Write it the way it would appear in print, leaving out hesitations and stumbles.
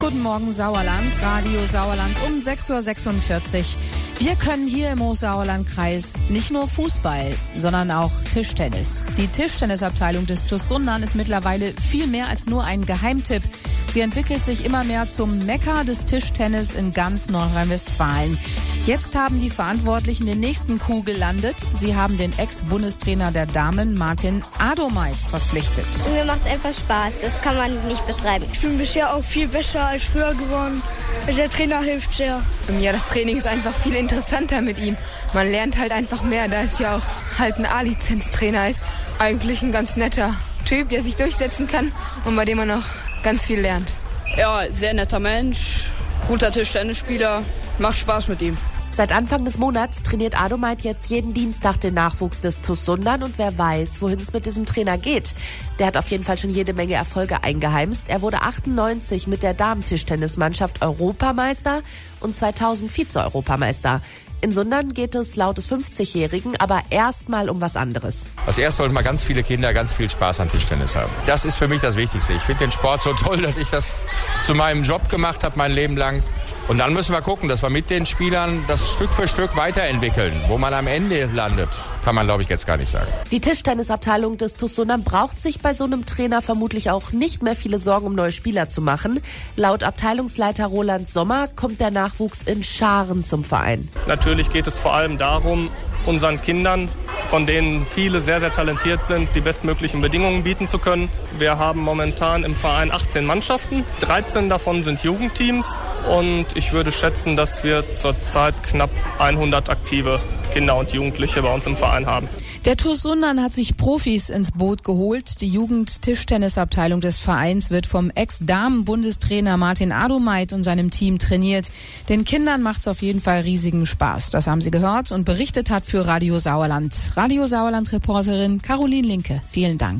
Guten Morgen Sauerland, Radio Sauerland um 6.46 Uhr. Wir können hier im Hochsauerlandkreis nicht nur Fußball, sondern auch Tischtennis. Die Tischtennisabteilung des TuS Sundern ist mittlerweile viel mehr als nur ein Geheimtipp. Sie entwickelt sich immer mehr zum Mekka des Tischtennis in ganz Nordrhein-Westfalen. Jetzt haben die Verantwortlichen den nächsten Coup gelandet. Sie haben den Ex-Bundestrainer der Damen, Martin Adomait, verpflichtet. Mir macht es einfach Spaß, das kann man nicht beschreiben. Ich bin bisher auch viel besser als früher geworden. Der Trainer hilft sehr. Ja, das Training ist einfach viel interessanter mit ihm. Man lernt halt einfach mehr, da es ja auch halt ein A-Lizenz-Trainer ist. Eigentlich ein ganz netter Typ, der sich durchsetzen kann und bei dem man auch ganz viel lernt. Ja, sehr netter Mensch, guter Tischtennisspieler, macht Spaß mit ihm. Seit Anfang des Monats trainiert Adomait jetzt jeden Dienstag den Nachwuchs des TuS Sundern und wer weiß, wohin es mit diesem Trainer geht. Der hat auf jeden Fall schon jede Menge Erfolge eingeheimst. Er wurde 98 mit der Damentischtennismannschaft Europameister und 2000 Vize-Europameister. In Sundern geht es laut des 50-Jährigen aber erstmal um was anderes. Als erstes sollten mal ganz viele Kinder ganz viel Spaß an Tischtennis haben. Das ist für mich das Wichtigste. Ich finde den Sport so toll, dass ich das zu meinem Job gemacht habe, mein Leben lang. Und dann müssen wir gucken, dass wir mit den Spielern das Stück für Stück weiterentwickeln. Wo man am Ende landet, kann man, glaube ich, jetzt gar nicht sagen. Die Tischtennisabteilung des TuS Sundern braucht sich bei so einem Trainer vermutlich auch nicht mehr viele Sorgen, um neue Spieler zu machen. Laut Abteilungsleiter Roland Sommer kommt der Nachwuchs in Scharen zum Verein. Natürlich geht es vor allem darum, unseren Kindern, von denen viele sehr, sehr talentiert sind, die bestmöglichen Bedingungen bieten zu können. Wir haben momentan im Verein 18 Mannschaften, 13 davon sind Jugendteams und ich würde schätzen, dass wir zurzeit knapp 100 aktive Kinder und Jugendliche bei uns im Verein haben. Der TuS Sundern hat sich Profis ins Boot geholt. Die Jugend-Tischtennisabteilung des Vereins wird vom Ex-Damen-Bundestrainer Martin Adomait und seinem Team trainiert. Den Kindern macht's auf jeden Fall riesigen Spaß. Das haben sie gehört und berichtet hat für Radio Sauerland. Radio Sauerland-Reporterin Caroline Linke. Vielen Dank.